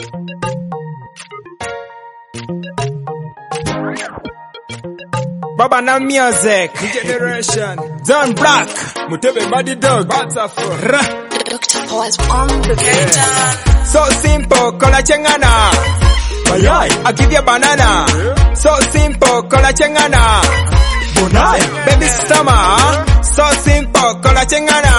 Baba na music Generation John Black Mutebe Muddy Dog Batafra Dr. Paul's on the beat. So simple, kola chengana Bayai I give you banana So simple, kola chengana Bonai Baby summer So simple, kola chengana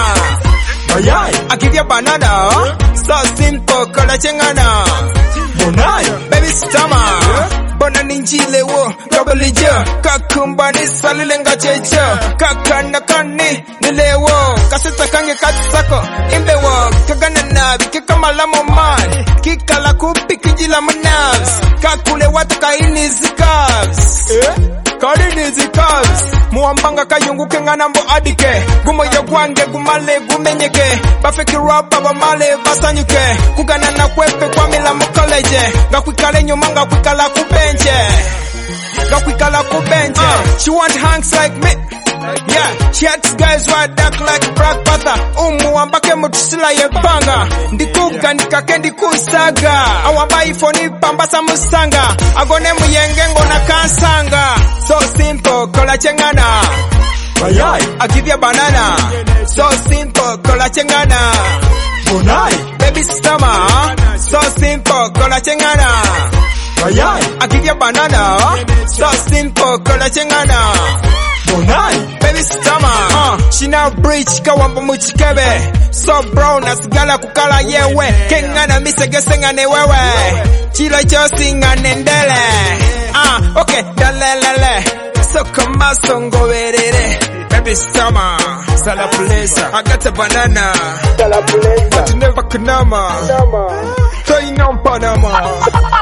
Bayai I give you banana So simple, kola chengana Bonai Baby summer Bona ninjile wo Double J Kakumbani salilenga checha Kakana kani nilewo Kasita kange katsako Imbewo Kagana nabi Kikamala man Kikala kupi kijila manavs Kakule watu kaini zikavs Kaini zikavs Muambanga kayungu kengana mbo adike Gumo ya gwange gumale gumenyeke Bafeki rapa bamale basanyuke Kugana na kwepe kwa mila college Ngakwikale nyuma ngakwikala kubenje Ngakwikala kubenje She want hanks like me Yeah, she hats guys right dark like Black Panther Wambake mutusila yepanga Ndikuga nikake ndikusaga Awabai foni pambasa musanga Agone muyengengo na kansanga So simple, kola chengana Bayai I give you banana So simple, kola chengana Bonai Baby summer So simple, kola chengana Bayai I give you banana So simple, kola chengana Bonai Baby summer She now breach kawamba muchikebe So brown asigala kukala yewe Kengana misegesenga newewe Chila chosi nganendele Okay, dalelele So kama songo verere Baby summer Sala Plesa I got a banana Sala Plesa But you never kunama So you know Panama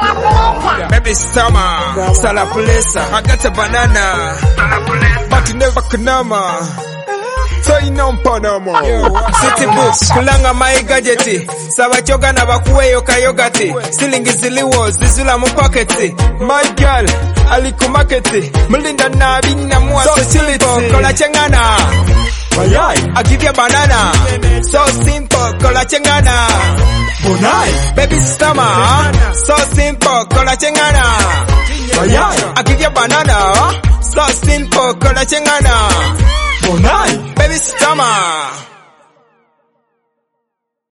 Baby summer Sala Plesa I got a banana But you never kunama So you know Panama City books kulanga my gadgeti Sabachoga na bakuwe yoka yogati Silingi ziliwo zizula mupaketi My girl alikumaketi Melinda na bina mua so simple kola chengana Bayai I give you banana So simple kola chengana Bonai Baby summer So simple kola chengana Bayai I give you banana So simple kola chengana Bonai Baby summer